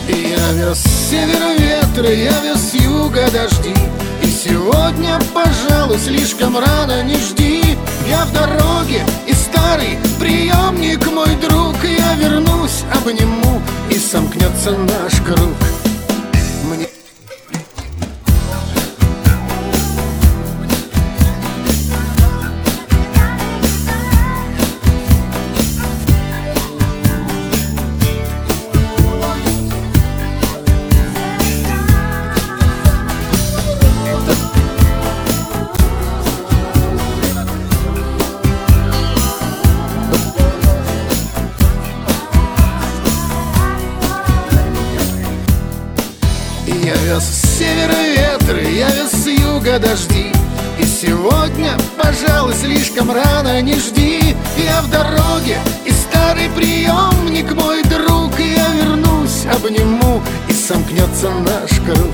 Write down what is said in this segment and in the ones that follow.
Я вез с севера ветры, я вез с юга дожди, и сегодня, пожалуй, слишком рано, не жди. Я в дороге, и старый приемник мой друг, я вернусь, обниму, и сомкнется наш круг. Мне Я вез с севера ветры, я вез с юга дожди, и сегодня, пожалуй, слишком рано, не жди. Я в дороге, и старый приемник мой друг, я вернусь, обниму, и сомкнется наш круг.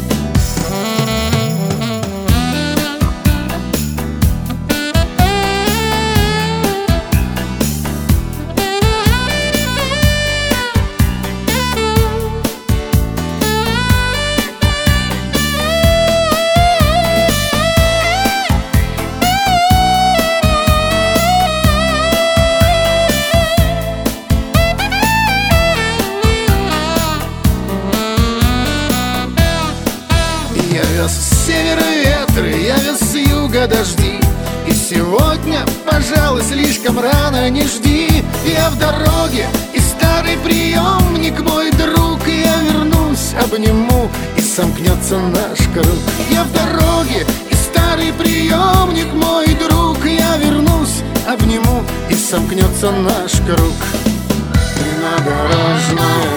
Я вез с севера ветры, я вез с юга дожди, и сегодня, пожалуй, слишком рано, не жди. Я в дороге, и старый приемник мой друг, я вернусь, обниму, и сомкнется наш круг. Я в дороге, и старый приемник мой друг, я вернусь, обниму, и сомкнется наш круг. Придорожная